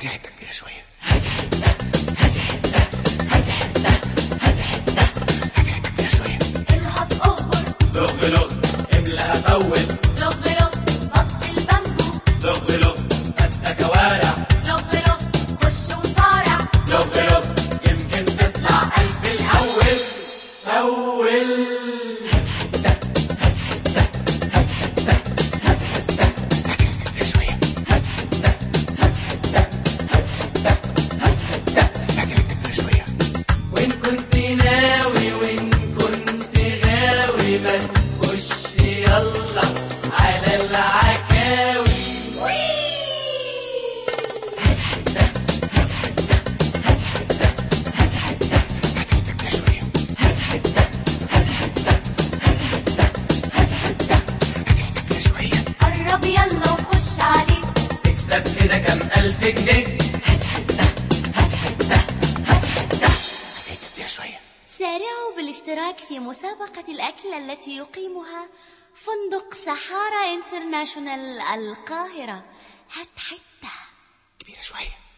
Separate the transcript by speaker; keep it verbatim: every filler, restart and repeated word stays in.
Speaker 1: هاتي حته كبيره شويه.
Speaker 2: لغ لغ املاها فول.
Speaker 3: لغ لغ بطل بامبو.
Speaker 2: لغ لغ فتة كوارع.
Speaker 3: لغ لغ خش وصارع.
Speaker 2: لغ لغ يمكن تطلع ألف الأول. فول. وإن كنت ناوي وإن كنت غاوي ما تخش يلا على العكاوي.
Speaker 3: قرب يلا وخش عليه.
Speaker 2: تكسب كده كام ألف جنيه.
Speaker 3: سارعوا بالاشتراك في مسابقة الأكل التي يقيمها فندق سحارى انترناشونال القاهرة. هات حتة
Speaker 1: كبيره شويه.